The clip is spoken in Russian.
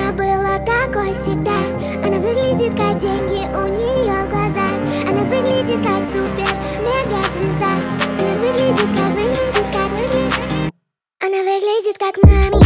Она была такой всегда. Она выглядит как деньги у нее в глазах. Она выглядит как супер-мега-звезда. Она выглядит как Она выглядит как маме.